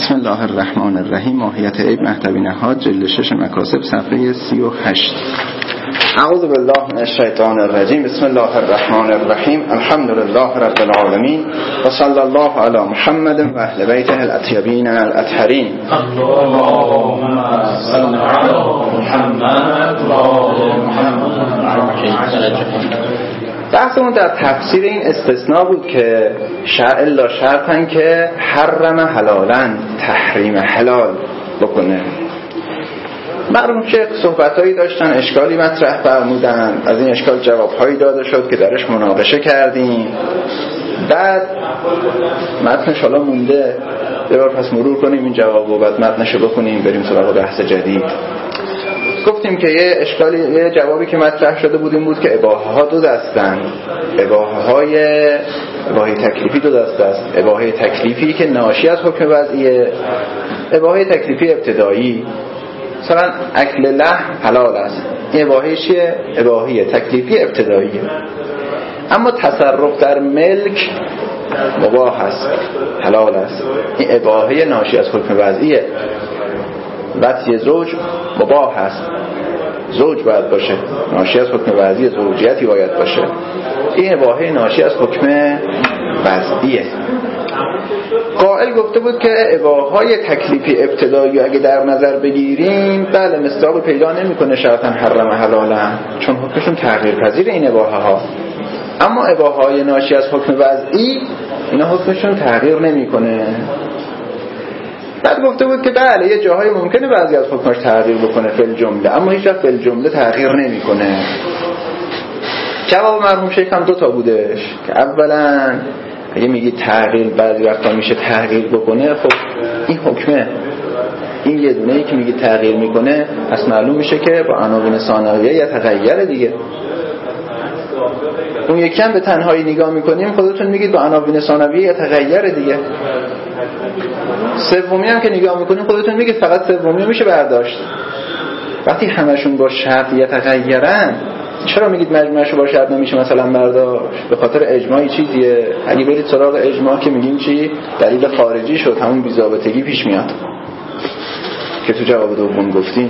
بسم الله الرحمن الرحیم. ماهیت عیب مهدوی نهاد جلد 6 مکاسب صفحه 38. اعوذ بالله من الشیطان الرجیم. بسم الله الرحمن الرحیم. الحمد لله رب العالمین و صلی الله علی محمد و اهل بیته الاطیبین الاطهرین. اللهم صل علی محمد و آل محمد. بحثمون در تفسیر این استثناء بود که الا شرطن که حرم حلالن، تحریم حلال بکنه. مرحوم شیخ صحبتایی داشتن، اشکالی مطرح فرمودن، از این اشکال جوابهایی داده شد که درش مناقشه کردیم. بعد متنش حالا مونده، یه بار پس مرور کنیم این جواب و بعد متنشو بخونیم بریم سراغ بحث جدید. گفتیم که یه جوابی که مطرح شده بود این بود که اباحه ها دو دستن. اباحه تکلیفی دو دسته است. اباحه تکلیفی که ناشی از حکم وضعیه، اباحه تکلیفی ابتدایی. مثلا اکل لحم حلال است، این اباحه چیه؟ اباحه تکلیفی ابتداییه. اما تصرف در ملک مباح است، حلال است، این اباحه ناشی از حکم وضعیه. وصی زوج مباح است، زوج باید باشه، ناشی از حکم وضعی زوجیتی باید باشه. این اباحه ناشی از حکم وضعیه. قائل گفته بود که اباحه‌های تکلیفی ابتدایی اگه در نظر بگیریم بله مصداق پیدا نمی‌کنه شرطاً حرم حلالا، چون حکمشون تغییر پذیر این اباحه‌ها. اما اباحه‌های ناشی از حکم وضعی اینا حکمشون تغییر نمی‌کنه. بعد گفته بود که بله یه جاهای ممکنه بعضی از حکمش تغییر بکنه فی جمله، اما هیچ وقت فی جمله تغییر نمی‌کنه. جواب مرحوم شیخ هم دو تا بودش که اولا اگه میگی تغییر بعضی وقتا میشه تغییر بکنه، خب این حکمه، این یه دونه‌ای که میگی تغییر میکنه پس معلوم میشه که با عناوین ثانویه یا تغییر دیگه. اون یکی هم به تنهایی نگاه میکنیم خودتون میگید با عناوین ثانویه یا تغییر دیگه. سومی هم که نگاه میکنیم خودتون میگید فقط سومی میشه برداشت. وقتی همشون با شرط یا تغییرن چرا میگید مجموعشو با شرط نمیشه مثلا برداشت؟ به خاطر اجماعی چیزیه. اگه برید سراغ اجماع که میگیم چی؟ دلیل خارجی شد، همون بی‌ضابطگی پیش میاد که تو جواب دوم گفتیم.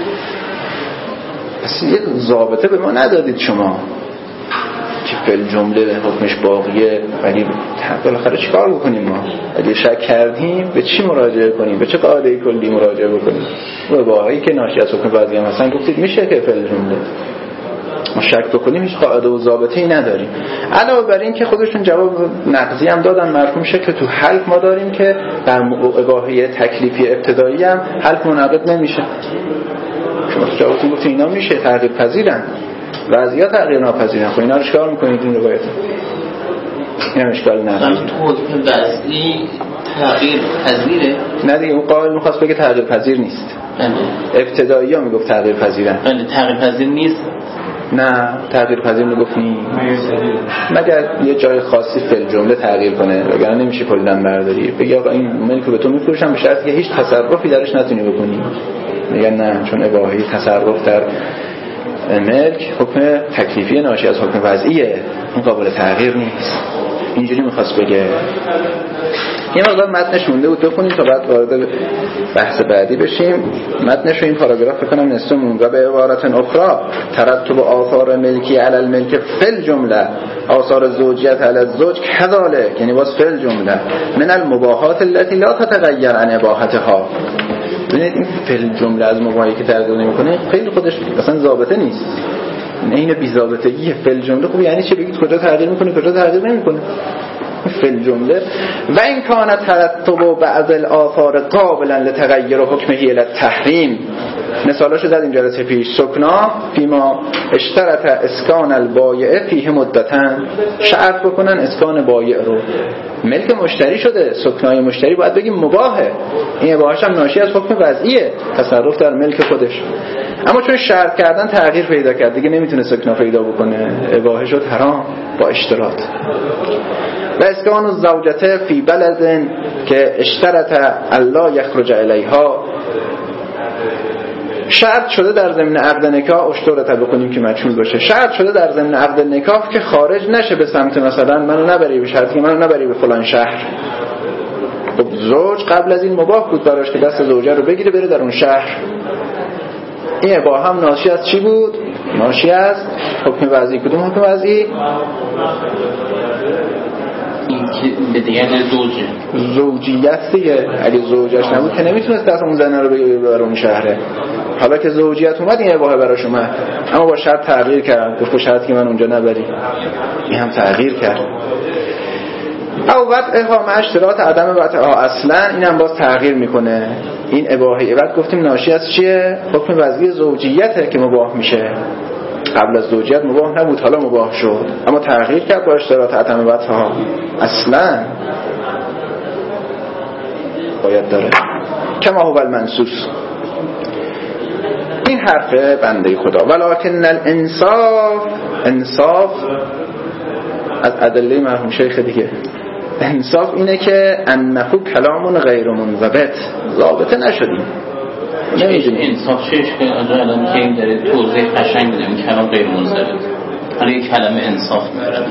پس یه ضابطه به ما ندادید شما که فعل جمله حکمش باقیه، ولی بالاخره چیکار بکنیم ما؟ اگه شک کردیم به چی مراجعه کنیم؟ به چه قاعده کلی مراجعه بکنیم؟ و واقعی که ناشی از حکم وضعی هم هستن گفتید میشه که فعل جمله ما شک بکنیم، هیچ قاعده و ضابطه‌ای نداریم. علاوه بر این که خودشون جواب نقضی هم دادن، مرحوم شکل که تو حلق ما داریم که در اباحه تکلیفی ابتدایی هم حلق منعقد نمیشه. شما تو جوابتون گفتید اینا میشه، تغییر پذیرن، وضعیت تغییر ناپذیرن. خب اینا رو چیکار میکنید این روایت؟ این هم اشکال نداره. تو حکم وضعی تغییر پذیره؟ نه دیگه، اون قائل می‌خواست بگه تغییر پذیر نیست. ابتدایی ها میگفت تغییر پذیرن. بله تغییر پذیر نیست. نه تغییر پذیر میگفت نی، مگر یه جای خاصی فعل جمله تغییر کنه، وگرنه نمیشه کلا برداری بگی آقا این ملک رو به تو میفروشم به شرطی که هیچ تصرفی درش نتونی بکنی. میگن نه، چون اباحه تصرف در ملک حکم تکلیفی ناشی از حکم وضعیه، این قابل تغییر نیست. اینجوری میخواست بگه. یه مقدار متنش مونده بود بخونیم تا بعد وارد بحث بعدی بشیم. متنش رو این پاراگراف بکنم نصف مونده. و به عبارت اخرى ترتب آثار ملکی علی الملک فل جمله، آثار زوجیت علی الزوج کذالک، یعنی باز فل جمله من المباحات التي لا تتغیر عن اباحتها. ببینید این فل جمله از مباحی که تغییر نمیکنه خیلی خودش اصلا ضابطه نیست، این بی ضابطگی فل جمله. خب یعنی چه؟ بگید کجا تغییر میکنه کجا تغییر نمیکنه فل جمله. و این کان ترتب بعض الاثار قابلا لتغیر حکمه الی التحریم. مثالاشو زد این جلسه پیش. سکنا فیما اشترط اسکان البایع فیه مدتن، شرط بکنن اسکان بایع رو، ملک مشتری شده، سکنای مشتری باید بگیم مباحه، این اباحه‌اش هم ناشی از حکم وضعیه، تصرف در ملک خودش. اما چون شرط کردن تغییر پیدا کرد دیگه نمیتونه سکنا پیدا بکنه، اباحه شد حرام با اشتراط. و اسکان الزوجته فی بلد که اشترط الله یخرج الیها، شرط شده در ضمن عقد نکاح، اشترط بکنیم که مجهول باشه، شرط شده در ضمن عقد نکاح که خارج نشه به سمت مثلا منو نبری به شرطی که منو نبری به فلان شهر، خب زوج قبل از این مباح بود براش که دست زوجه رو بگیره بره در اون شهر. این اباحه هم ناشی از چی بود؟ ناشی از حکم وضعی. کدوم حکم وضعی؟ این که به دیگر زوجه زوجیت دیگه. اگه زوجش نبود که نمیتونست دست اون زنه رو بگیره بره اون شهره. حالا که زوجیت اومد این اباحه براش اومد، اما با شرط تغییر کرد. گفت شرط که من اونجا نبری. این هم تغییر کرد. او وضعها مع اشتراط عدم وضعها اصلا، این هم باز تغییر میکنه. این اباحه بعد گفتیم ناشی از چیه؟ حکم وضعی زوجیته که مباح میشه. قبل از زوجیت مباح نبود، حالا مباح شد، اما تغییر کرد با اشتراط عدم وضعها اصلا. باید داره کما هو المنصوص. این حرف بنده خدا. ولکن الانصاف، انصاف از ادله مرحوم شیخ دیگه، انصاف اینه که انه کلام غیر منضبط، ضابطه نشدیم. نمیدونیم انصاف چیش که الان که این داره توضیح قشنگ میده این کلام غیر منضبط. حالا یک کلمه انصاف میگیره.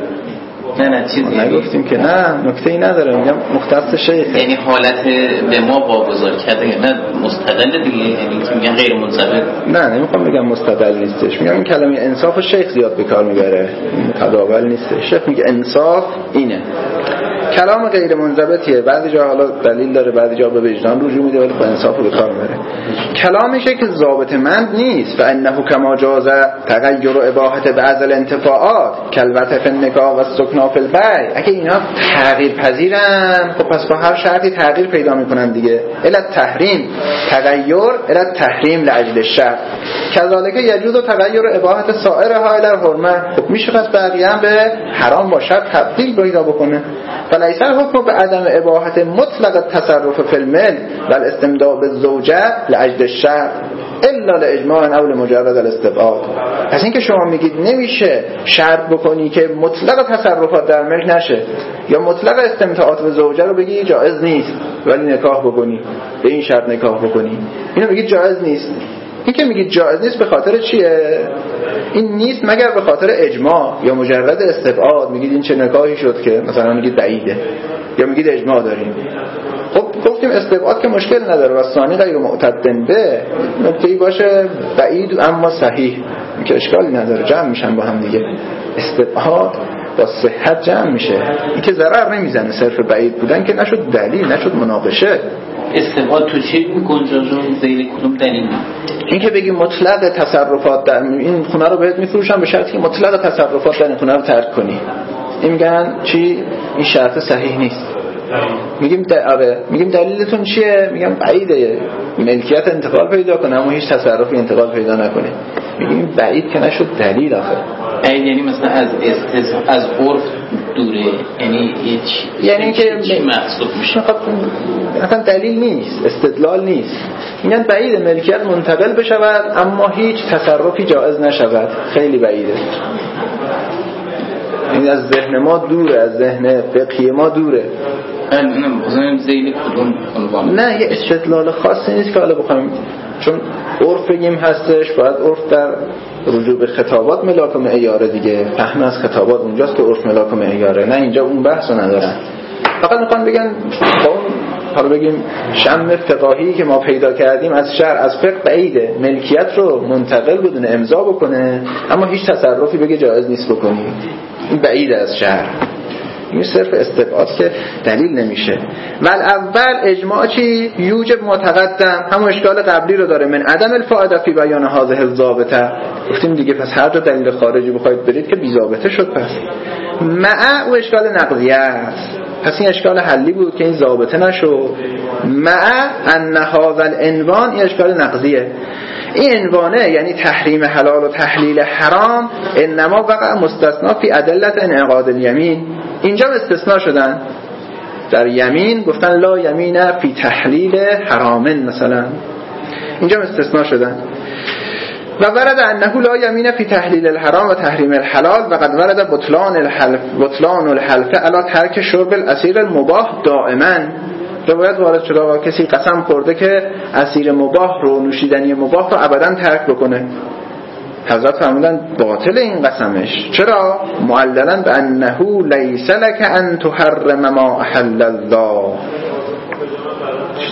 نه چیزی نگفتیم که نه، نکته ای نداره. میگم مختص شیخ، یعنی حالت به ما واگذار کرده، نه مستدل دیگه. یعنی که میگن غیر منضبط. نه نمیخوام بگم مستدل نیستش، میگم این کلمه انصاف شیخ زیاد به کار میبره، متداول نیستش. شیخ میگه انصاف اینه کلام غیر منضبطیه. بعضی جا حالا دلیل داره، بعضی جا به وجدان رجوع میده، ولی خب انصاف رو به کار میبره. کلامیشه که ضابطه‌مند نیست. و انه کما جاز تغیر اباحه بعض الانتفاعات کالوطء فی النکاح و السکنا فی البیع. اگه اینا تغییر پذیرن، خب پس با هر شرطی تغییر پیدا میکنن دیگه. الا تحریم تغیر الا تحریم لاجل الشرع. کذالک یجوز تغیر اباحه سائرها الی الحرمه. خب میشه پس بقیه هم به حرام با شرط تبدیل پیدا بکنه. فلیس الحکم بعدم اباحه مطلق التصرف فی المال و الاستمتاع بالزوجه لاجل الشرع الا لاجماع او لمجرد الاستبعاد. پس این که شما میگید نمیشه شرط بکنی که مطلق تصرفات در ملک نشه، یا مطلق استمتاعات به زوجه رو بگی جایز نیست ولی نکاح بکنی، به این شرط نکاح بکنی، اینو میگید جایز نیست. این که میگید جایز نیست به خاطر چیه؟ این نیست مگر به خاطر اجماع یا مجرد استبعاد. میگید این چه نکاحی شد که مثلا میگید بعیده، یا میگید اجماع داریم. خب گفتیم استبعاد که مشکل نداره و ثانی غیر معتدن به نکته‌ای باشه بعید اما صحیح که اشکالی نداره، جمع میشن با هم دیگه. استبعاد با صحت جمع میشه. این که ضرر نمیزنه، صرف بعید بودن که نشد دلیل، نشد مناقشه. استبعاد تو چی گنجاشون زیر کدوم دلیل؟ این که بگی مطلق تصرفات در این خونه رو بهت میفروشن به شرطی که مطلق تصرفات در این خونه رو ترک کنی. این میگن چی؟ این شرط صحیح نیست. میگیم دلیلتون چیه؟ میگم بعیده ملکیت انتقال پیدا کنه اما هیچ تصرفی انتقال پیدا نکنه. میگیم بعید که نشد دلیل آخه. بعید یعنی مثلا از عرف دوره، یعنی که چی محسوب میشه؟ اصلا دلیل نیست، استدلال نیست. میگن بعید ملکیت منتقل بشود اما هیچ تصرفی جایز نشود. خیلی بعیده. این از ذهن ما دوره، از ذهن فقهی ما دوره. نه یه استدلال خاصی نیست که حالا بخوایم، چون عرف بگیم هستش، باید عرف در رجوع به خطابات ملاک و معیاره دیگه. فهم از خطابات اونجاست که عرف ملاک و معیاره، نه اینجا اون بحثو ندارن. فقط میخوان بگن با اون حالا بگیم شم فقاهی که ما پیدا کردیم از شرع از فقه بعیده ملکیت رو منتقل بدون امضا بکنه اما هیچ تصرفی بگه جایز نیست بکنی. این بعیده از شرع. این صرف استبعاد که دلیل نمیشه. ول اول اجماع چی؟ یوجب متقدم، همون اشکال قبلی رو داره، من عدم الفائده فی بیان هذه الضابطه. گفتیم دیگه پس هر جا دلیل خارجی بخواید برید که بی ضابطه شد. پس مع و اشکال نقضیه است. پس این اشکال حلی بود که این ضابطه نشد. مع ان هذا العنوان این اشکال نقضیه. این عنوانه یعنی تحریم حلال و تحلیل حرام انما وقع مستثنا فی ادله انعقاد الیمین. اینجا استثناء شدن در یمین، گفتن لا یمین فی تحلیل حرام مثلا، اینجا استثناء شدن. و ورد انه لا یمین فی تحلیل الحرام و تحریم الحلال و قد ورد بطلان الحلف علی ترک شرب الاسیر المباح دائما. روایت وارد شده و کسی قسم خورده که اسیر مباح رو، نوشیدنی مباح رو ابدا ترک بکنه. حضرت فرمودن باطل این قسمش. چرا؟ معللا به انه لیس لک ان تحرم ما احل الله.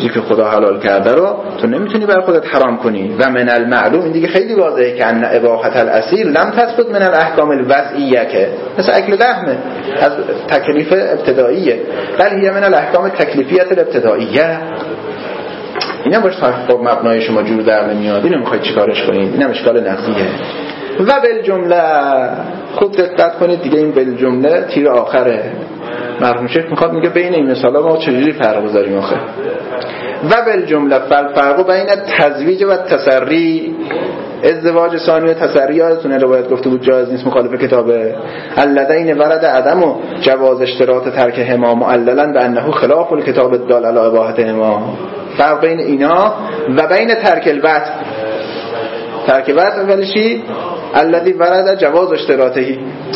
چیزی که خدا حلال کرده رو تو نمیتونی بر خودت حرام کنی. و من المعلوم، این دیگه خیلی واضحه که ان اباحه الاصیل لم تثبت من الاحکام الوضعیه، که مثل اکل لحمه از تکلیف ابتداییه، بل هی من الاحکام تکلیفیت الابتداییه. اینا باش با مبنای شما جور در نمیاد، اینو میخواید چیکارش کنید؟ اینم اشکال نقضیه. و بالجمله خوب دقت کنید دیگه، این بالجمله تیر آخره. مرحوم شیخ میخواد میگه بین این مثالا ما چجوری فرق بذاریم آخه. و بالجمله فالفرق بین تزویج و تسری، ازدواج ثانی و تسری، یادتونه روایت گفته بود جایز نیست مخالف کتابه. اللذین ورد عدم و جواز اشتراط ترکهما معللا بانه خلاف الکتاب الدال علی اباحتهما. فرق بین اینا و بین ترک البت. ترک البت اولشی الذی ورد جواز اشتراطهی،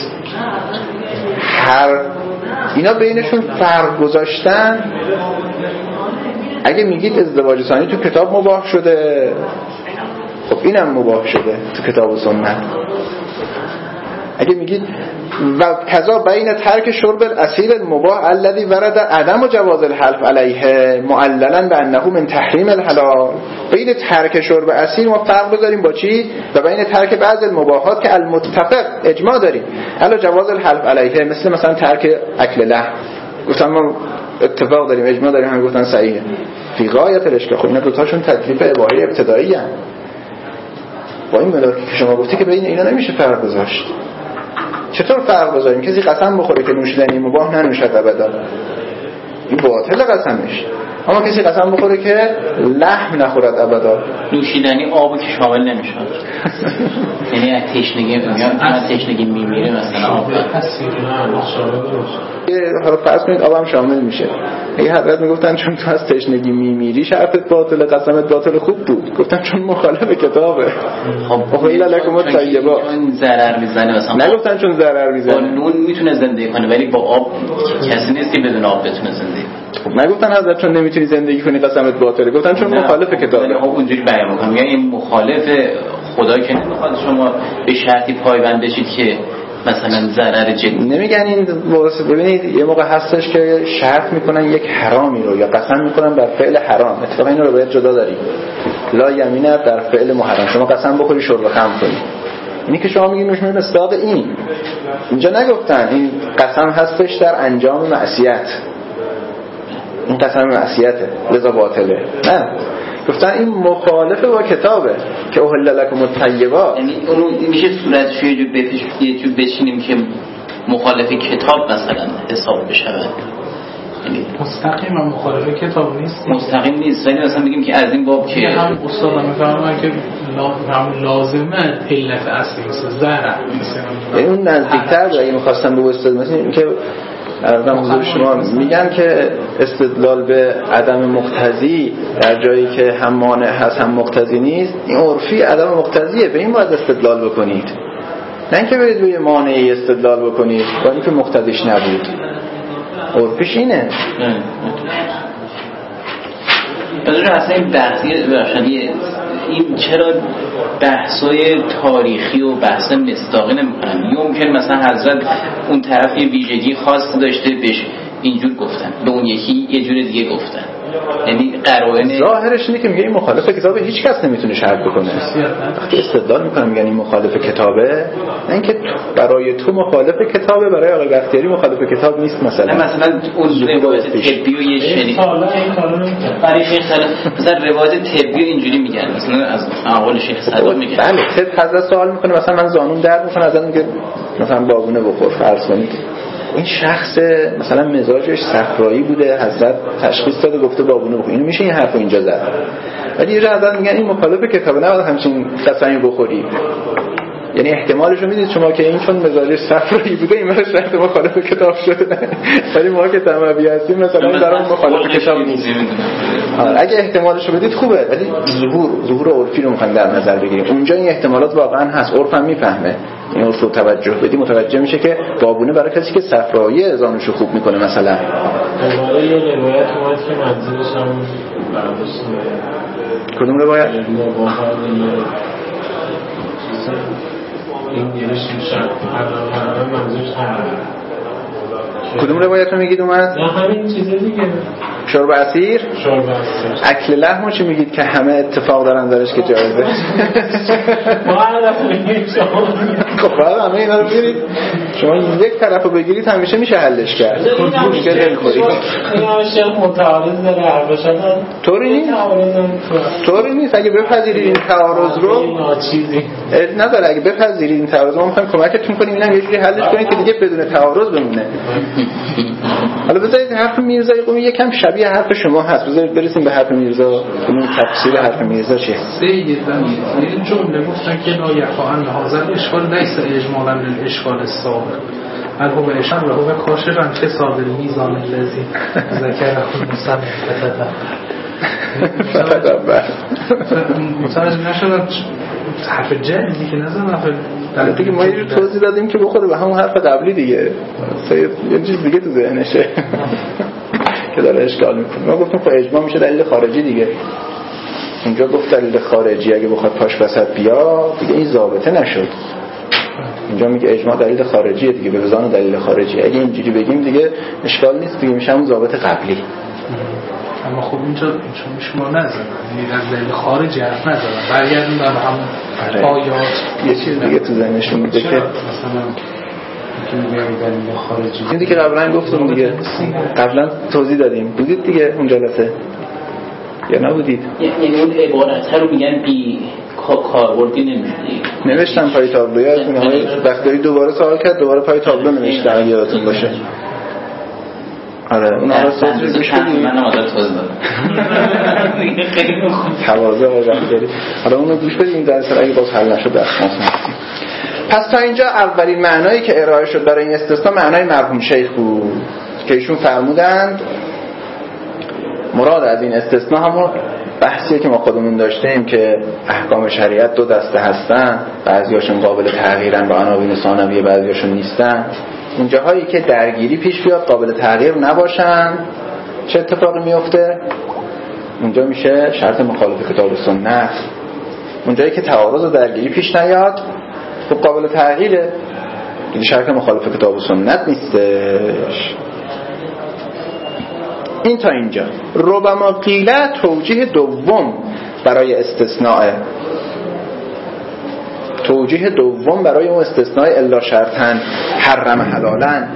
هر اینا بینشون فرق گذاشتن. اگه میگید ازدواج ثانی تو کتاب مباح شده، خب اینم مباح شده تو کتاب و سنت. اگه میگید و کذا بین ترک شرب الاصیل المباح الذي ورد عدم جواز الحلف علیه معللا بانه من تحریم الحلال، بین ترک شرب اصیل ما فرق بذاریم با چی؟ و بین ترک بعض المباحات که المتفق اجماع داریم علی جواز الحلف علیه، مثلا ترک اکل لحم، گفتن ما اتفاق داریم اجماع داریم، هم گفتن صحیحه. فی غایت الاشکال. خب اینا دوتاشون تکلیف اباحه ابتدایی ان. با این مدارکی که شما گفتی که بین اینا نمیشه فرق گذاشت. چطور فرق بذاریم؟ کسی قسم بخوره که نوشیدنی مباح ننوشد ابدا، این باطل قسمش. اما کسی قسم بخوره که لحم نخورد ابدا، نوشیدنی آبو که شامل نمیشه. یعنی از تشنگی میاد، از تشنگی میمیره مثلا آب. حالا فرض کنید آبم شامل میشه. اگه حضرت میگفتن چون تو از تشنگی میمیری شرطت باطل، قسمت باطل، خوب بود. گفتن چون مخالف کتابه. خب الا لکم الطیبات، چون ضرر میزنه مثلا. نگفتن چون ضرر میزنه. با نون میتونه زندگی کنه ولی با آب کسی نیست که بدون آب بتونه زندگی کنه. خب نگفتن حضرت چون نمیتونی زندگی کنی قسمت باطله، گفتن چون مخالف کتابه. خب اونجوری بیان میکنم، یعنی این مخالف خدا که نمیخواد شما به شرطی پایبند بشید که مثلا ضرر جدی. نمیگن این واسه، ببینید یه موقع هستش که شرط میکنن یک حرامی رو یا قسم میکنن بر فعل حرام. اتفاقا این رو باید جدا داریم. لا یمینه در فعل محرم. شما قسم بخوری شرب خمر کنی، اینی که شما میگید میشه مصداق این. اینجا نگفتن این قسم هستش در انجام معصیت، این قسم معصیته لذا باطله. نه، گفتن این مخالف با کتابه که احل لکم الطیبات. یعنی اونو میشه صورتش یه جور بچینیم که مخالف کتاب مثلا حساب بشه. یعنی مستقیم مخالف کتاب نیست، مستقیم نیست، ولی مثلا بگیم که از این باب که هم استاد میفهمن که هم لازمه علت اصلی مثل ضرر، یعنی اون نزدیکتر بود. اگه می‌خواستم به استاد مثلا این که ارزم حضور شما میگن که استدلال به عدم مقتضی در جایی که هم مانع هست هم مقتضی نیست، این عرفی عدم مقتضیه، به این باید استدلال بکنید، نه اینکه برید روی مانعی استدلال بکنید با اینکه مقتضیش نبود. عرفیش اینه. مثلا اصلا این بحثی این چرا بحثای تاریخی و بحث مصداقی نمی‌کنن؟ ممکن مثلا حضرت اون طرف یه ویژگی خاص داشته بهش اینجور گفتن، به اون یکی یه جور دیگه گفتن. یعنی قرائن ظاهرش اینه که میگه این مخالف کتابه، هیچ کس نمیتونه شرط بکنه. وقتی استدلال میکنم میگن این مخالف کتابه، نه اینکه برای تو مخالف کتابه، برای آقای بختیاری مخالف کتاب نیست. مثلا اون روایت طبی و یه شنید برای شیخ صدوق مثلا روایت طبی اینجوری میگن، مثلا از اقوال شیخ صدوق میگن بله طب حضرت سوال میکنه مثلا من زانوم درد میکنه، ازن میگه مثلا بابونه بخور، فرض کنید این شخص مثلا مزاجش صفرایی بوده، حضرت تشخیص داده گفته بابونه بخور، اینو میشه این حرفو اینجا زد. ولی یه حضرت میگن این مخالف کتابه، نباید همچین قسمی بخوری. یعنی احتمالش رو میدید شما که این چون مزاجش صفرایی بوده این مرش رفت مخالف کتاب شده، ولی ما که تموی هستیم مثلا این برای مخالف کتاب نیست. اگه احتمالش رو بدید خوبه، ولی ظهور عرفی رو میخوایم در نظر بگیریم. اونجا این احتمالات واقعا هست، عرف هم میفهمه. این عرف رو توجه بدی متوجه میشه که بابونه برای کسی که صفرایی اذانشو خوب میکنه. مثلا یه روایت اومد که منظورش هم کدوم روایت؟ این گیرش میشه منظورش هم کدوم روایت رو میگید اومد؟ یا همین چیزه دیگه شرب عصیر اکل لحم چی میگید که همه اتفاق دارن درش که جایزه؟ ما هدف میگیم شما خب بعد همه اینا رو بگیرید، شما یک طرفو بگیرید همیشه میشه حلش کرد. مشکل دلخوری اینا شیخ متعارض داره حرفش هم طوری نیست. اگه بپذیرید این تعارض رو نداره، اگه بپذیرید این تعارض رو میخوایم کمکتون کنیم اینم یه جوری حلش کنید که دیگه بدون تعارض بمونه. حالا بذارید حرف میرزای قمی یکم شبیه حرف شما هست، بذارید برسیم به حرف میرزا، ببینیم تفسیر حرف میرزا چیه. سید زمین این جمله گفتن که لا یقعن هذا اشکال لیس اجمالا للاشکال السابق بل هو اشار و هو کاشفا فساد المیزان الذی ذکره المصنف متوجه نشدم حرف جدیدی که نزدم در دیگه ما یه توضیح دادیم که بخوره به همون حرف قبلی دیگه، یه چیز دیگه تو ذهنشه که داره اشکال میکنه. ما گفتیم خب اجماع میشه دلیل خارجی دیگه، اونجا گفت دلیل خارجی اگه بخواد پاش وسط بیا دیگه این ضابطه نشد. اینجا میگه اجماع دلیل خارجیه دیگه، به وزان دلیل خارجی. اگه اینجوری بگیم دیگه اشکال نیست دیگه، میشه همون ضابط قبلی. اما خب اینجا چون شما نزدن یعنی از دلیل خارجی حرف نزدن، برگردیم به همون آیات یه چیز دیگه تو ذهنشون میده که مثلا که میگه دلیل خارجی این دیگه قبلا گفتم دیگه، قبلا توضیح دادیم، بودید دیگه اون جلسه یا نبودید؟ یعنی اون عبارت رو میگن بی کاربردی نمیشه نوشتم پای تابلو، یادتونه وقتی دوباره سوال کرد دوباره پای تابلو نوشتم یادتون باشه. آره اون آره سوال گوش بدید، من آزاد توضیح دادم خیلی خوب تواضع وقت داری. حالا اونو گوش بدیم در اصل اگه باز حل نشد درس هستیم. پس تا اینجا اولین معنایی که ارائه شد برای این استثناء معنای مرحوم شیخ بود که ایشون فرمودند مراد از این استثناء همون بحثیه که ما خودمون داشتیم که احکام شریعت دو دسته هستن، بعضیاشون قابل تغییرن با عناوین ثانویه، بعضیاشون نیستن. اون جاهایی که درگیری پیش بیاد قابل تغییر نباشن چه اتفاقی میفته؟ اونجا میشه شرط مخالف کتاب و سنت. اونجایی که تعارض و درگیری پیش نیاد خب قابل تغییره، این شرط مخالف کتاب و سنت نیستش. این تا اینجا. ربما قیله توجیه دوم برای استثناء، توجیه دوم برای اون استثناء الا شرطن حرم حلالن.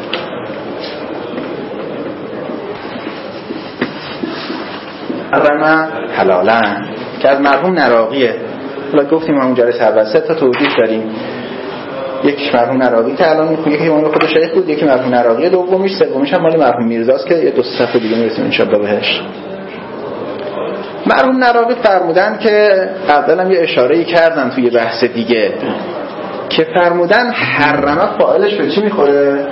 حرم حلالن که از مرحوم نراقیه. حالا گفتیم همون جلسه اول سه تا توجیه داریم، یک مرحوم نراقی که الان میگه که مال خود شیخ بود، یکی مرحوم نراقی، دومیش سومیش هم مال مرحوم میرزاست که یه دو صفحه دیگه میرسیم ان شاءالله بهش. مرحوم نراقی فرمودن که قبلا هم یه اشاره‌ای کردن توی بحث دیگه که فرمودن حرمه فاعلش به چی میخوره؟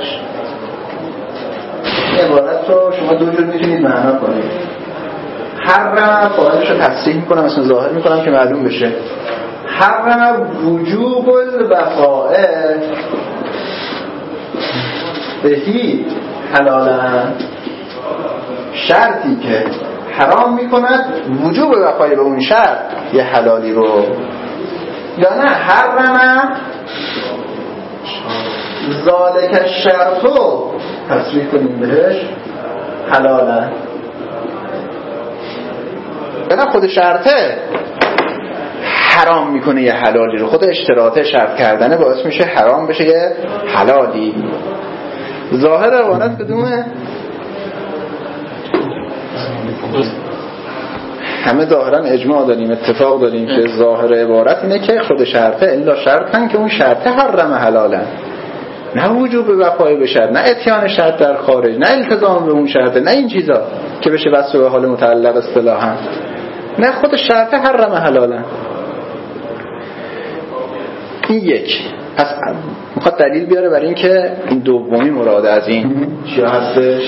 این عبارت رو شما دو جور میتونید معنا کنید. حرمه فاعلش رو تصریح میکنم، مثلا ظاهر میکنم که معلوم بشه. حرم وجوب الوفاء بهی حلالن، شرطی که حرام میکند وجوب وفای به اون شرط یه حلالی رو، یا نه حرم ذالک الشرطو تصریح کنیم بهش حلالن، نه خود شرطه حرام میکنه یه حلالی رو، خود اشتراط شرط کردنه باعث میشه حرام بشه یه حلالی. ظاهر عبارت کدومه؟ همه ظاهرا اجماع داریم، اتفاق داریم که ظاهر عبارت اینه که خود شرطه الا شرطن که اون شرطه حرم حلالن، نه وجوب وفای به شرط، نه اتیان شرط در خارج، نه التزام به اون شرطه، نه این چیزا که بشه وصف به حال متعلق اصطلاحا، نه خود شرطه حرم حلالن. این یک. پس میخواد دلیل بیاره برای این که این دومی مراد از این چی هستش.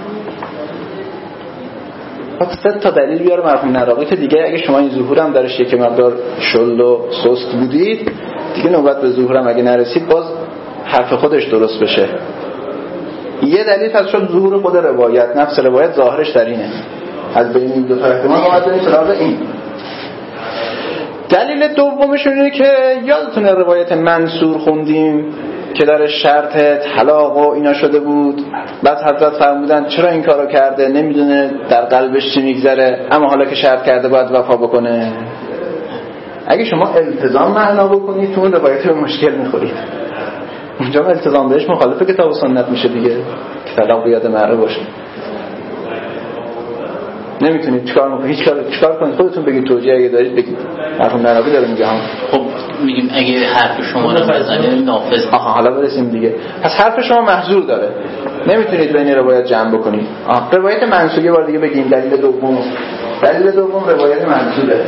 پس سه تا دلیل بیاره مرحوم نراقی که دیگه اگه شما این ظهورم درش یک مقدار شل و سست بودید دیگه نوبت به ظهورم اگه نرسید باز حرف خودش درست بشه. یه دلیل پس شد ظهور خود روایت، نفس روایت ظاهرش در اینه، از بین این دو تا احتمال باید بریم سراغ این. دلیل دومش اینه که یادتونه روایت منصور خوندیم که داره شرط طلاق و اینا شده بود. بعد حضرت فرمودن چرا این کارو کرده، نمیدونه در قلبش چی میگذره، اما حالا که شرط کرده باید وفا بکنه. اگه شما التزام معنا بکنید تو اون روایت به مشکل میخورید. اونجا التزام بهش مخالف کتاب و سنت میشه دیگه، که طلاق بیاد مره باشه. نمیتونید چیکار میکنید؟ چیکار کنید؟ خودتون بگید، توجیه اگه دارید بگید. مرحوم نراقی داره میگه هم. خب میگیم اگه حرف شما رو بزنه نافذ. حالا برسیم دیگه. پس حرف شما محظور داره. نمیتونید بین روایت جمع بکنید. روایت منسوخ یه بار دیگه بگیم. دلیل دوم روایت منسوخه.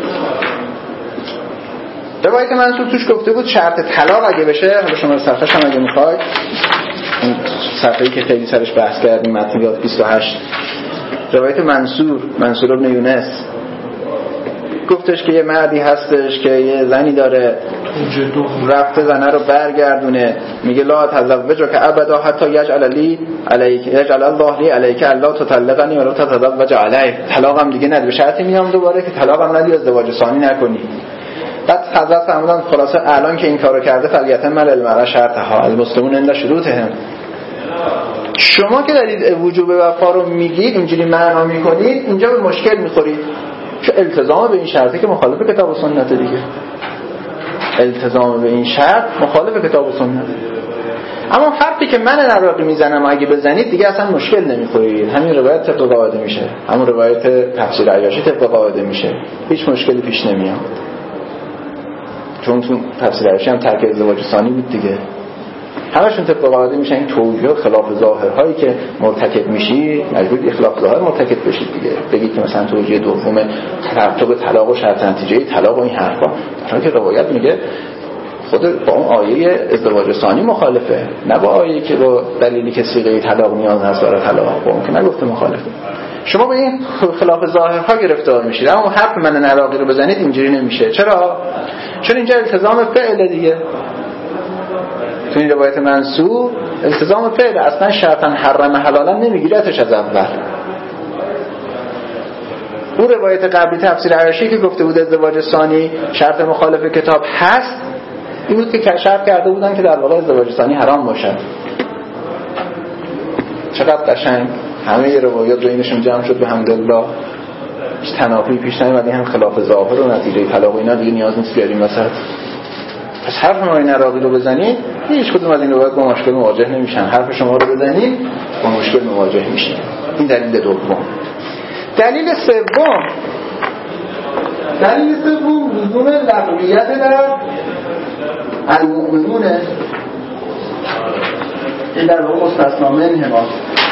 روایت منسوخ توش گفته بود شرط طلاق اگه بشه، حالا شما صفحه‌ش هم اگه میخواید، اون صفحه‌ای که خیلی سرش بحث کردیم متن 28، روایت منصور ابن یونس گفتش که یه مردی هستش که یه زنی داره، رفته زنه رو برگردونه، میگه لا تزوجک ابدا حتی یجعل الله لی علیک الا تطلقنی ولا تتزوج علیه. طلاقم دیگه نده، به شرطی میام دوباره که طلاقم ندی، ازدواج ثانی نکنی. بعد حضرت فرمودن خلاصه الان که این کارو کرده فلیتم المرأة شرطها المسلمون عند شروطهم. شما که دارید وجوب وفا رو میگید اینجوری معنا میکنید، اینجا به مشکل میخورید، چون التزام به این شرطی که مخالف کتاب و سنت دیگه. التزام به این شرط مخالف کتاب و سنت. اما حرفی که من نراقی میزنم اگه بزنید دیگه اصلا مشکل نمیخورید. همین روایت طبق قاعده میشه، همون روایت تفسیر عیاشی طبق قاعده میشه، هیچ مشکلی پیش نمیاد. چون تو تفسیر عیاشی هم ترک ازدواج ثانی بود دیگه. همشون طبق قاعده میشن این توجیه خلاف ظاهرهایی که مرتکب میشی، مجبور خلاف ظاهر مرتکب بشید دیگه. بگید که مثلا توجیه دوم ترتیب طلاق و شرط نتیجه طلاق و این حرفا، در حالی که روایت میگه خود با اون آیه ازدواج ثانی مخالفه، نه با آیه که با دلیلی که صیغه طلاق نیاز هست برای طلاق، با اون که نگفته مخالفه. شما به این خلاف ظاهرها گرفتار میشید. اما حرف من نراقی رو بزنید اینجوری نمیشه. چرا؟ چون اینجا التزام فعل دیگه. تو این روایت منسوخ التزام فعل، اصلا شرطا حرم حلالا نمیگیرتش از اول. اون روایت قبلی تفسیر عیاشی که گفته بود ازدواج ثانی شرط مخالف کتاب هست، این بود که شرط کرده بودن که در واقع ازدواج ثانی حرام باشد. چقدر قشنگ همه روایات بینشون جمع شد، به حمدالله هیچ تناقضی پیش نیامد. هم خلاف ظاهر و نتیجه طلاق اینا دیگه نیاز نیست بیاریم وسط. پس حرف ما این نراقی رو بزنید هیچ کدوم از این روایات با مشکل مواجه نمیشن. حرف شما رو بزنید با مشکل مواجه میشین. این دلیل دوم. دلیل سوم لزوم لغویت در المؤمنون. این در واقع مستثنا منهما.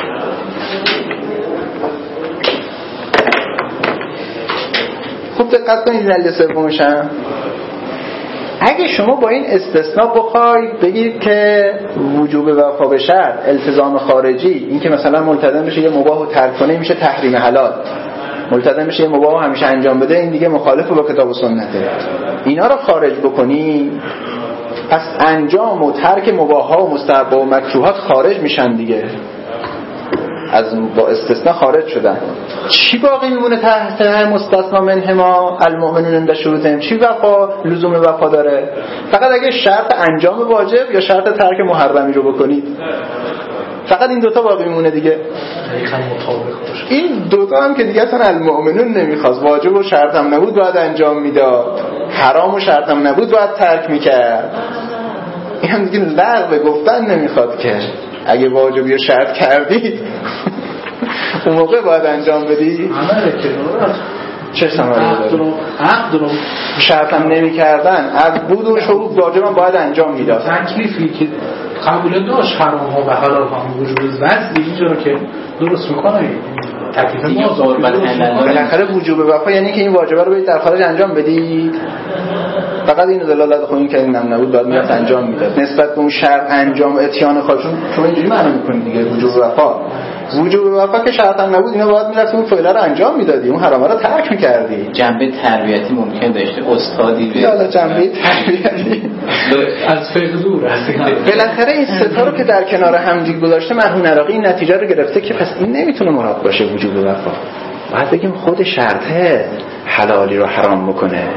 خوب دقت کنید دلیل سومش هم. اگه شما با این استثناء بخواید بگید که وجوب وفا به شرط التزام خارجی، این که مثلا ملتزم بشه یه مباح رو ترک کنه میشه تحریم حلال، ملتزم بشه یه مباح رو همیشه انجام بده، این دیگه مخالف با کتاب و سنته، اینا رو خارج بکنی، پس انجام و ترک مباح ها و مستحب و مکروهات خارج میشن دیگه، از با استثناء خارج شدن. چی باقی میمونه تحت مستثنا منهما المؤمنون عند شروطهم؟ چی وفا لزوم وفا داره؟ فقط اگه شرط انجام واجب یا شرط ترک محرمی رو بکنید، فقط این دوتا باقی میمونه دیگه. این دوتا هم که دیگه اصلا المؤمنون نمیخواست، واجب و شرط هم نبود باید انجام میداد، حرام و شرط هم نبود باید ترک میکرد. این هم دیگه لغو گفتن نمیخواد که اگه واجبی رو شرط کردید اون موقع باید انجام بدی. چه ثمره داره؟ عقد رو شرط هم نمی کردن از بود و شروط واجب هم باید انجام میداد. تکلیفی که قبول داشت حرام ها و حلال ها وجود وضعی اینجا رو که درست میکنه تکلیف ما بالاخره وجوب وفا یعنی که این واجبه رو باید در خارج انجام بدید. فقط اینو دلالت خونین که اینم نبود باید میرفت انجام میداد نسبت به اون شرط انجام و اتیان خودشون. شما اینجوری معنی میکنید دیگه وجوب وفا. وجوب وفا که شرط هم نبود، اینا باید میرفت اون فعل رو انجام میدادی، اون حرامه رو ترک میکردی. جنبه تربیتی ممکن داشته استادی به حالا جنبه تربیتی از فقه دور است. بالاخره این ستا رو که در کنار هم دیگه گذاشته مرحوم عراقی این نتیجه رو گرفته که پس این نمیتونه مراد باشه وجوب وفا. باید بگیم خود شرطه حلالی رو حرام میکنه.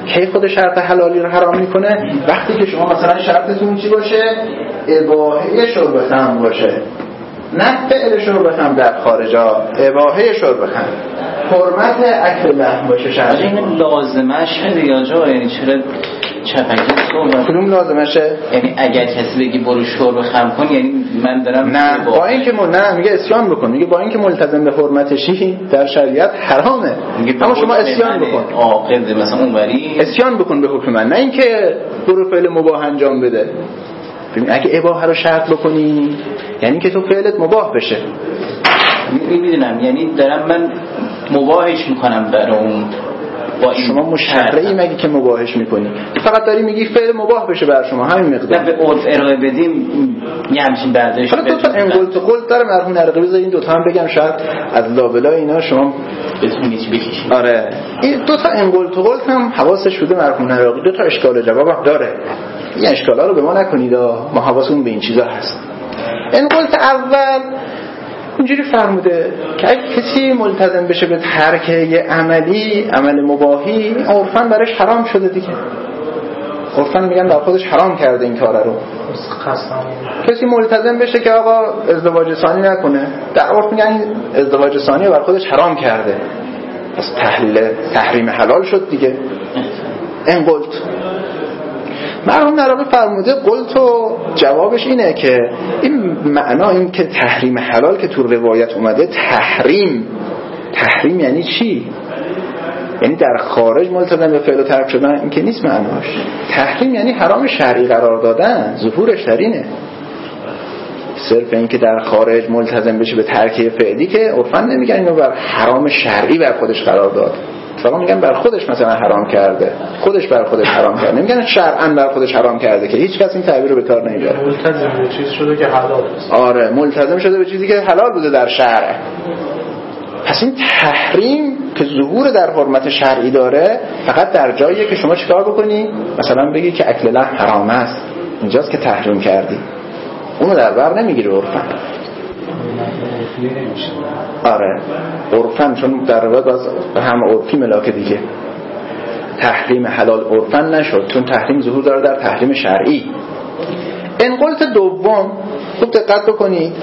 کی خود شرط حلالی رو حرام میکنه؟ وقتی که شما مثلا شرطتون چی باشه؟ اباحه شرب خمر باشه، نه فعل شرب خمر در خارجا، اباحه شرب خمر، حرمت اکل لحم باشه شرط. این لازمه شده یا جا؟ یعنی چرا چپکی صحبت؟ کدوم لازمشه؟ یعنی اگر کسی بگی برو شرب خمر کن، یعنی من دارم نه با اینکه نه میگه اسیان بکن، میگه با اینکه ملتزم به حرمتشی در شریعت حرامه، اما شما اسیان بکن. عاقل مثلا اونوری اسیان بکن به حکم من، نه اینکه برو فعل مباح انجام بده. ببین اگه اباحه رو شرط بکنی یعنی که تو فعلت مباح بشه. میدونم، یعنی دارم من مباحش میکنم برای اون. با شما مشرعی مگه که مباحش میکنی؟ فقط داری میگی فعل مباح بشه بر شما، همین مقدار. نه به عرف ارائه بدیم یه همچین برداشت. حالا دو تا انقل تو قول داره مرحوم نرقی، بذار این دو تا هم بگم شاید از لابلای اینا شما بتونید بکشید. آره این دو تا انقل تو قول هم حواسش بوده مرحوم نرقی، دو تا اشکال و جواب هم داره. این اشکالا رو به ما نکنید، ما حواسمون به این چیزا هست. انقل اول اینجوری فرموده که اگه کسی ملتزم بشه به ترک یه عملی، عمل مباحی، عرفاً براش حرام شده دیگه. عرفاً میگن در خودش حرام کرده این کار رو. کسی ملتزم بشه که آقا ازدواج ثانی نکنه، در عرف میگن ازدواج ثانی بر خودش حرام کرده، پس تحریم حلال شد دیگه. این قلت مرحوم نراقی فرموده قلت و جوابش اینه که این معنا این که تحریم حلال که تو روایت اومده، تحریم یعنی چی؟ یعنی در خارج ملتزم به فعل و ترک شدن، این که نیست معناش. تحریم یعنی حرام شرعی قرار دادن، ظهورش در اینه. صرف این که در خارج ملتزم بشه به ترک فعلی که عرفاً نمیگن اینو بر حرام شرعی بر خودش قرار داد، فقط میگن بر خودش مثلا حرام کرده، خودش بر خودش حرام کرده، نمیگن شرعاً بر خودش حرام کرده که هیچ کس این تعبیر رو به کار نمیبره. ملتزم به چیز شده که حلال است. آره ملتزم شده به چیزی که حلال بوده در شرع. پس این تحریم که ظهور در حرمت شرعی داره فقط در جاییه که شما چیکار بکنی؟ مثلا بگی که اکل لحم حرام است، اینجاست که تحریم کردی، اونو در بر نمیگیره عرفاً. آره عرفاً، چون در روایت باز هم عرفی ملاکه دیگه. تحریم حلال عرفاً نشد چون تحریم ظهور داره در تحریم شرعی. انقلت دوم خوب دقت بکنید،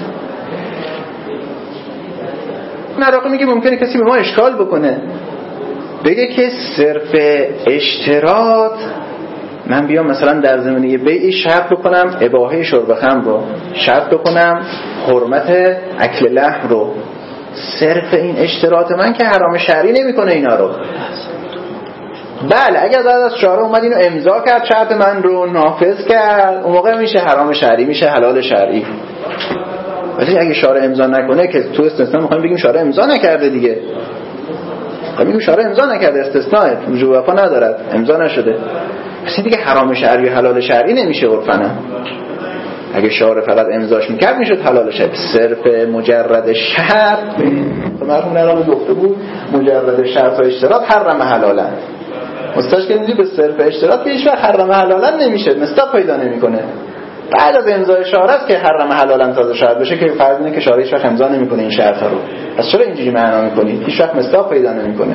نراقی میگه ممکنه کسی به ما اشکال بکنه، بگه که صرف اشتراط من بیام مثلا در زمینه بیعی شرط بکنم اباحه شرب خمر رو، شرط بکنم حرمت اکل لحم رو، صرف این اشتراط من که حرام شرعی نمیکنه اینا رو. بله اگر بعد از شارع اومد اینو امضا کرد شرط من رو نافذ کرد، اون موقع میشه حرام شرعی، میشه حلال شرعی. ولی اگه شارع امضا نکنه که تو استثناء میخوایم بگیم شارع امضا نکرده دیگه، میگیم شارع امضا نکرده، استثناء وجوب وفا ندارد، امضا نشده، پس دیگه حرام شرعی و حلال شرعی نمیشه عرفاً. اگه شارع فقط امضاش میکرد میشد حلال شرعی. صرف مجرد شرط مرحوم نراقی گفته بود مجرد شرط و اشتراط حرم حلالا، مستشکل میگه به صرف اشتراط که هیچ وقت حرم حلالا نمیشه، مصداق پیدا نمیکنه. بعد از امضای شارع است که حرم حلالا تازه شرط بشه، که فرض اینه که شارع هیچ وقت امضا نمیکنه این شرط رو. پس چرا اینجوری معنا میکنید؟ هیچ وقت مصداق پیدا نمیکنه.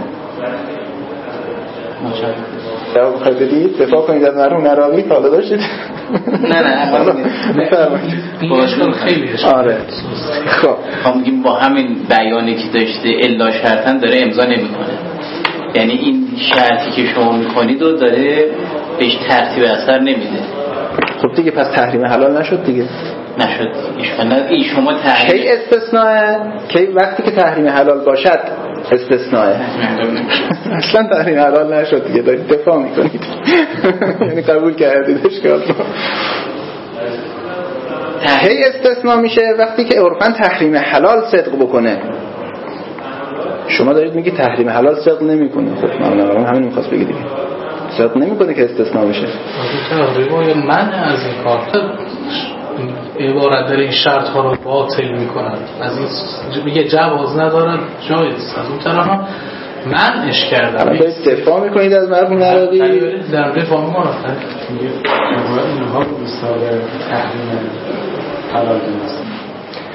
جواب خواهید بدید؟ دفاع کنید از مرحوم نراقی تا حالا داشتید؟ نه بفرمایید. این خیلی آره خب ما میگیم با همین بیانی که داشته الا شرطاً داره امضا نمیکنه، یعنی این شرطی که شما میکنید و داره بهش ترتیب اثر نمیده. خب دیگه پس تحریم حلال نشد دیگه. نشد این شما تحریم کی استثناء؟ کی وقتی که تحریم حلال باشد استثناء. اصلا تحریم حلال نشد دیگه، دارید دفاع میکنید. یعنی قبول کردید اشکال رو. کی استثناء میشه؟ وقتی که عرفاً تحریم حلال صدق بکنه. شما دارید میگی تحریم حلال صدق نمیکنه. خب من همین میخواست بگید دیگه. صدق نمیکنه که استثناء بشه. روایت من از این کار عبارت داره این شرط ها رو باطل میکنن، از این میگه جواز ندارد جایز. از اون طرف هم منعش کردن. الان دارید دفاع میکنید از مرحوم نراقی؟ در دفاع میکنم میگه اینها رو مثال تحریم حلال نیست.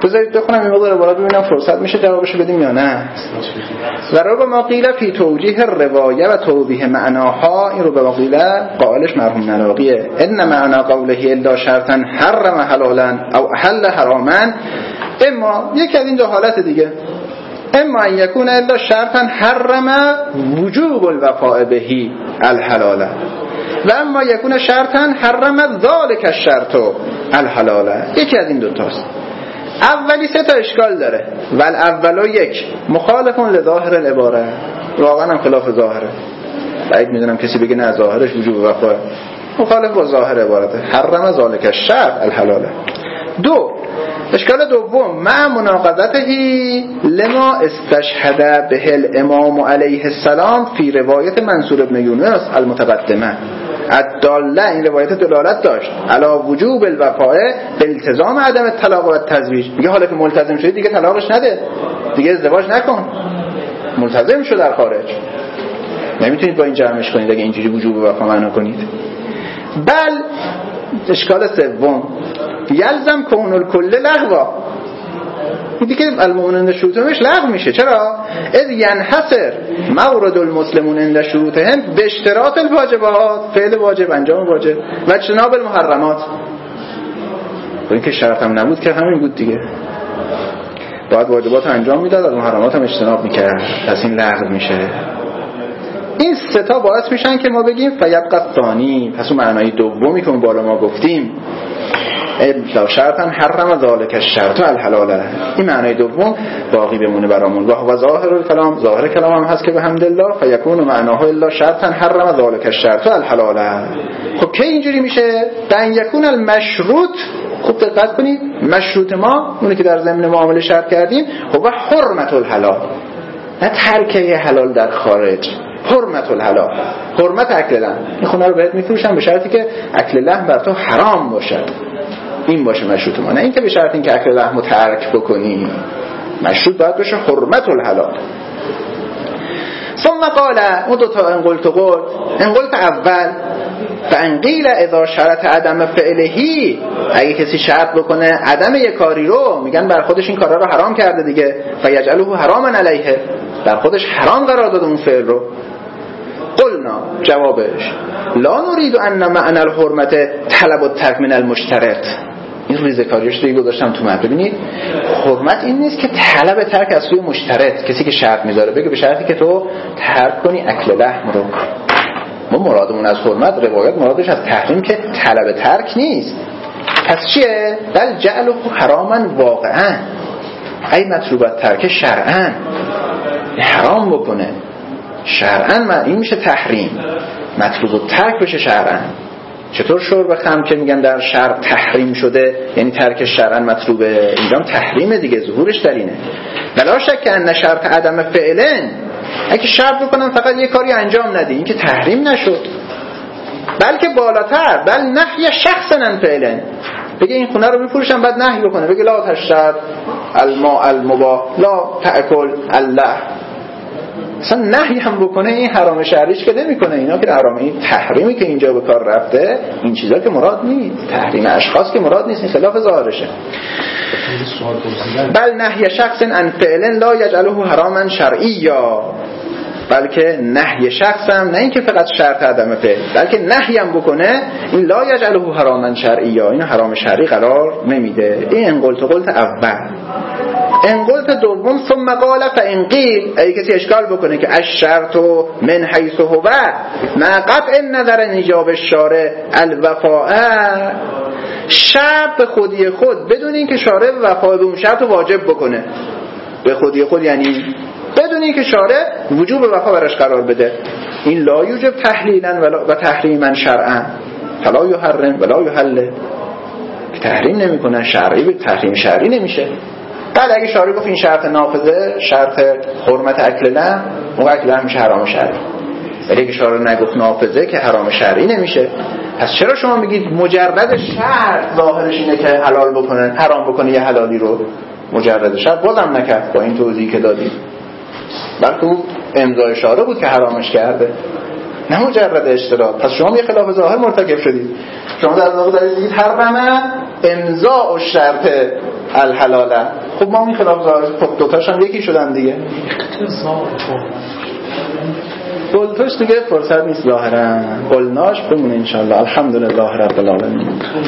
بذارید بخونم این مقدار عبارات ببینم فرصت میشه جوابشو بدیم یا نه. و ربما قیل فی توجیه الروایه و توضیح معناها، این ربما قیل قائلش مرحوم نلاقیه، ان معنی قوله الا شرطا حرم حلالا او احل حراما، اما یکی از این دو حالت دیگه، اما ان یکون الا شرطا حرم وجوب الوفاء به الحلال و اما یکون شرطا حرم ذلك الشرط الحلال. یکی از این دو تاست. اولی سه تا اشکال داره. ول اولو یک مخالف لظاهر العباره، واقعا هم خلاف ظاهره. بعید میدونم کسی بگه نه ظاهرش وجوب وفا، مخالف با ظاهر عبارته، حرم ذلك الشرط الحلال. دو اشکال دوم مع مناقضته لما استشهد به الامام علیه السلام فی روایت منصور ابن یونس المتقدمه الداله، این روایت دلالت داشت علی وجوب الوفاء به التزام عدم الطلاق و التزویج. میگه حالا که ملتزم شدی دیگه طلاقش نده، دیگه ازدواج نکن، ملتزم شو در خارج، نمیتونید با این جمعش کنید اگه اینجوری وجوب وفا معنا کنید. بل اشکال سوم یلزم کون الکل لغوا، دیگه المؤمنون شروطهمش لغو میشه. چرا؟ اذ ینحصر مورد المسلمون عند شروطهم به اشتراط الواجبات، فعل واجب، انجام واجب و اجتناب المحرمات. این که شرط هم نبود که همین بود دیگه، باید واجبات انجام میداد، از محرمات هم اجتناب میکرد، پس این لغو میشه. این سه تا باعث میشن که ما بگیم فیبقى الثانی، پس اون معنای دومی که اون بالا ما گفتیم الا شرطا حرم ذلك الشرط الحلال، این معنای دوم باقی بمونه برامون. و ظاهر الکلام، ظاهر کلام هم هست که به حمدالله فیکون معناه الا شرطا حرم ذلك الشرط الحلال. خب که اینجوری میشه؟ ان یکون المشروط، خوب دقت کنید، مشروط ما اونی که در ضمن معامله شرط کردیم خب حرمت الحلال، نه ترکه حلال در خارج، حرمت الحلال، حرمت اکل لحم. این خونه رو بهت میفروشم به شرطی که اکل لحم بر تو حرام باشد، این باشه مشروط ما، نه اینکه به شرط اینکه اکل لحم رو ترک بکنی. مشروط باید بشه حرمت الحلال. ثم قال، اون دو تا انقلت اول فانقیل اذا شرط عدم فعلهی، اگه کسی شرط بکنه عدم یک کاری رو، میگن بر خودش این کارا رو حرام کرده دیگه، فیجعله حراما علیه، بر خودش حرام قرار داده اون فعل رو. قلنا، جوابش لا نريد ان معنى الحرمت طلب الترک من المشترط. این ریزکاریش رو گذاشتم تو متن. ببینید حرمت این نیست که طلب ترک از سوی مشترط، کسی که شرط میذاره بگه به شرطی که تو ترک کنی اکل لحم رو. ما مرادمون از حرمت، روایت مرادش از تحریم که طلب ترک نیست. پس چیه؟ بل جعله حراما واقعا، ای مطلوبت ترک شرعا، حرام بکنه شرعا، این میشه تحریم، مطلوب الترک بشه شرعا. چطور شرب خمر که میگن در شرع تحریم شده، یعنی ترک شرعا مطلوبه، اینجا تحریم دیگه، ظهورش در اینه. بلا شک ان شرط عدم فعلن، اگه شرط بکنم فقط یه کاری انجام ندی، این که تحریم نشد، بلکه بالاتر، بل نهی شخصا عن فعلن، بگه این خونه رو میفروشم بعد نهی بکنه، بگه لا تشرب الماء المباح، لا تأکل اللحم، اصلا نهی هم بکنه، این حرام شرعیش که نمیکنه. اینا که حرام، این تحریمی که اینجا به کار رفته، این چیزا که مراد نیست، تحریم اشخاص که مراد نیست، این خلاف ظاهرشه. بل نهی شخص عن فعل لا یجعله حراما شرعیا، بلکه نهی شخص هم نه اینکه فقط شرط عدم فعل، بلکه نهی هم بکنه، این لا یجعله حراما شرعیا، این حرام شرعی قرار نمیده. این انقلت اول. انقلت دوم ثم قال فان قیل، اگه کسی اشکال بکنه که الشرط من حیث هو ما قطع نظر نجاب الشارع الوفاء، شرط به خودی خود بدون اینکه شارع وفا به اون شرط واجب بکنه، به خودی خود یعنی بدون اینکه شارع وجوب وفا براش قرار بده، این لا یوجب تحلیلا و تحریما شرعا فلا یحرم ولا یحل، تحریم نمیکنه، شرعی به تحریم شرعی نمیشه. بله اگه شارع گفت این شرط نافذه، شرط حرمت اکل لحم، اون اکل لحم میشه حرام شرعی، ولی اگه شارع نگفت نافذه که حرام شرعی نمیشه. پس چرا شما میگید مجرد شرط ظاهرش اینه که حلال بکنه، حرام بکنه یه حلالی رو، مجرد شرط بازم نکرد با این توضیحی که دادیم، بلکه امضای شارع بود که حرامش کرده، نه مجرد اشتراط. پس شما یه خلاف ظاهر مرتکب شدید. شما در واقع دارید حرمه امضاء الشرط الحلاله. خب ما این خلاف ظاهر دوتاش هم یکی شدن دیگه. قلتوش دیگه فرصت نیست ظاهرا، قلناش بمونه انشالله. الحمدلله رب العالمین.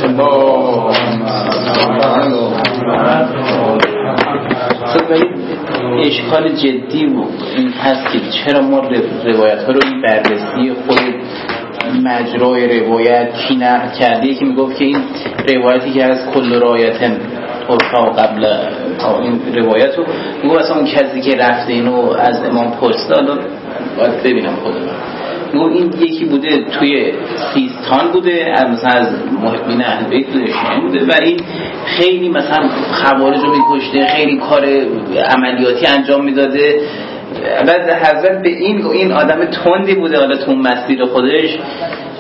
خب این اشکال جدی بود این هست که چرا ما روایت ها رو این بررسی خود مجرای روایت کی نقل کرده که میگفت که این روایتی که از کل رایتن تا قبل این روایت رو میگفت اصلا اون کسی که رفته اینو از امام پرسیده، حالا باید ببینم خودم، میگفت این یکی بوده توی سیستان بوده مثلا از محبین اهل بیت بوده شیعه بوده و این خیلی مثلا خوارج رو میکشته، خیلی کار عملیاتی انجام میداده. بعد حضرت به این آدم تندی بوده حالا تو مسیر خودش